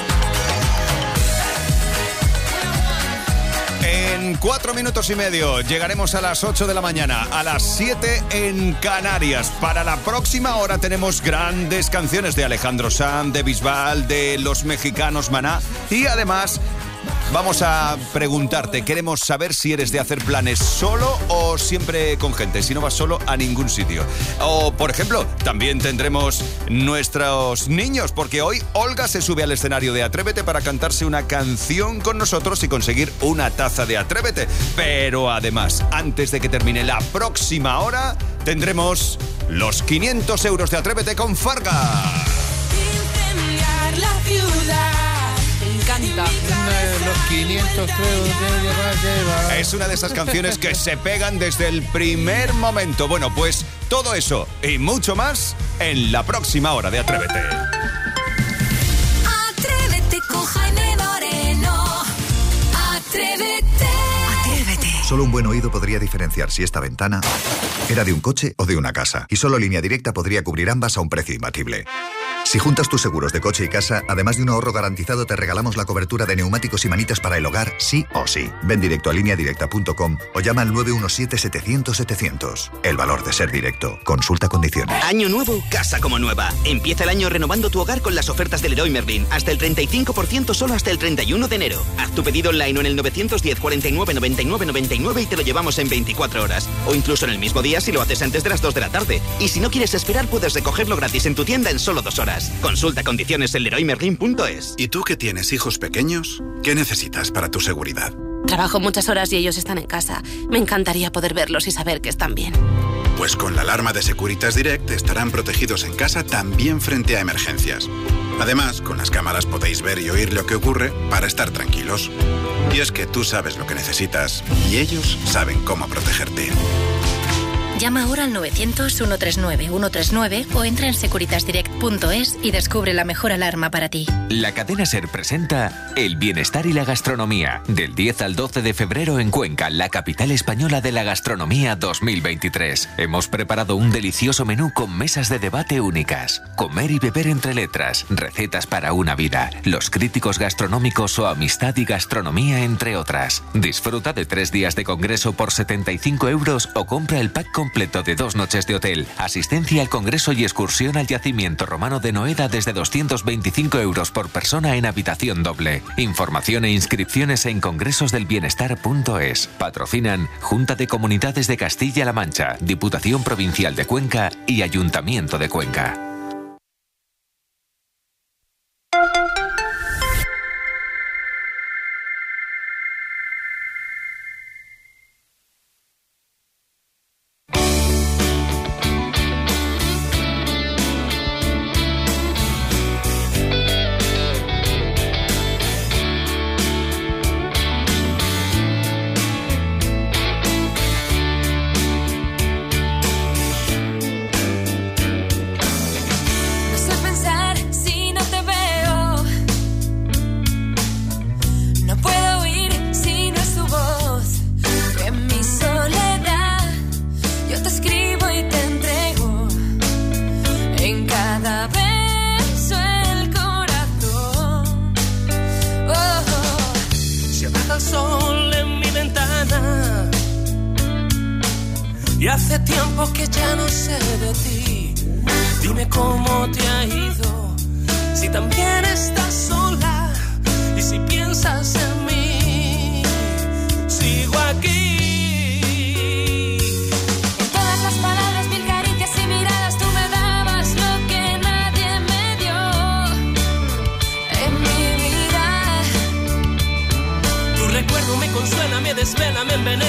En 4 minutos y medio llegaremos a las 8 de la mañana, a las 7 en Canarias. Para la próxima hora tenemos grandes canciones de Alejandro Sanz, de Bisbal, de los mexicanos Maná y además vamos a preguntarte, queremos saber si eres de hacer planes solo o siempre con gente, si no vas solo a ningún sitio. O, por ejemplo, también tendremos nuestros niños, porque hoy Olga se sube al escenario de Atrévete para cantarse una canción con nosotros y conseguir una taza de Atrévete. Pero además, antes de que termine la próxima hora, tendremos los 500 euros de Atrévete con Farga. Incendiar la ciudad. Me encanta. Los 500 euros. Es una de esas canciones que se pegan desde el primer momento. Bueno, pues todo eso y mucho más en la próxima hora de Atrévete. Atrévete con Jaime Moreno. Atrévete. Atrévete. Solo un buen oído podría diferenciar si esta ventana era de un coche o de una casa. Y solo Línea Directa podría cubrir ambas a un precio imbatible. Si juntas tus seguros de coche y casa, además de un ahorro garantizado, te regalamos la cobertura de neumáticos y manitas para el hogar, sí o sí. Ven directo a lineadirecta.com o llama al 917-700-700. El valor de ser directo. Consulta condiciones. Año nuevo, casa como nueva. Empieza el año renovando tu hogar con las ofertas del Leroy Merlin. Hasta el 35% solo hasta el 31 de enero. Haz tu pedido online o en el 910 49 99 99 y te lo llevamos en 24 horas. O incluso en el mismo día si lo haces antes de las 2 de la tarde. Y si no quieres esperar, puedes recogerlo gratis en tu tienda en solo 2 horas. Consulta condiciones en leroymerlin.es. ¿Y tú que tienes hijos pequeños? ¿Qué necesitas para tu seguridad? Trabajo muchas horas y ellos están en casa. Me encantaría poder verlos y saber que están bien. Pues con la alarma de Securitas Direct estarán protegidos en casa también frente a emergencias. Además, con las cámaras podéis ver y oír lo que ocurre para estar tranquilos. Y es que tú sabes lo que necesitas y ellos saben cómo protegerte. Llama ahora al 900-139-139 o entra en securitasdirect.es y descubre la mejor alarma para ti. La cadena SER presenta El Bienestar y la Gastronomía, del 10 al 12 de febrero en Cuenca, la capital española de la gastronomía 2023. Hemos preparado un delicioso menú con mesas de debate únicas. Comer y beber entre letras, recetas para una vida, los críticos gastronómicos o amistad y gastronomía, entre otras. Disfruta de 3 días de congreso por 75 euros o compra el pack completo de 2 noches de hotel, asistencia al congreso y excursión al yacimiento romano de Noeda desde 225 euros por persona en habitación doble. Información e inscripciones en congresosdelbienestar.es. Patrocinan Junta de Comunidades de Castilla-La Mancha, Diputación Provincial de Cuenca y Ayuntamiento de Cuenca. Y hace tiempo que ya no sé de ti. Dime cómo te ha ido, si también estás sola y si piensas en mí. Sigo aquí. En todas las palabras, mil caricias y miradas, tú me dabas lo que nadie me dio en mi vida. Tu recuerdo me consuela, me desvela, me envenena.